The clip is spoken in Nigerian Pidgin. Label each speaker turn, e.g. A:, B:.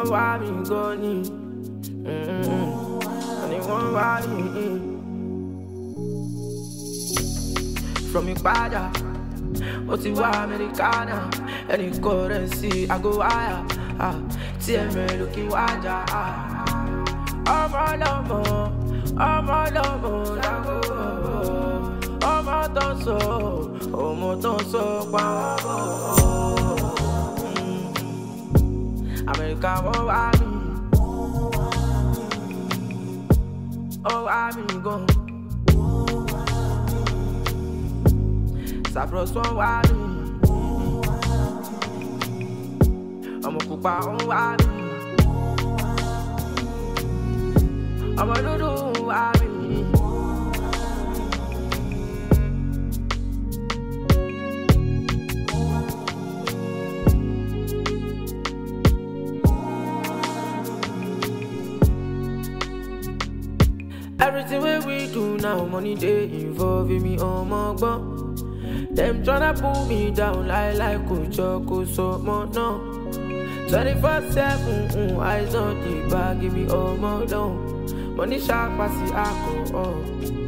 A: wọ́n wá mi gan ni. Àní wọ́n wá mi. From Ìpàjà, ó ti wá Americana. Any currency, I go higher. TMA looking wájà. Ọmọ lọ́mọ, dágó. Ọmọ tó ń sọ pa wọ́n. America wọ́n wá mi. Ó wá mi gan. Cyprus wọ́n wá mi. Ọmọ pupa wọ́n wá mi. Ọmọ dúdú wá mi. Everything we do now, money they involve me on my bum. Them tryna pull me down like Kuchoko so more no. 24/7, eyes on the bag, give me all more down. Money sharp, pass the alcohol.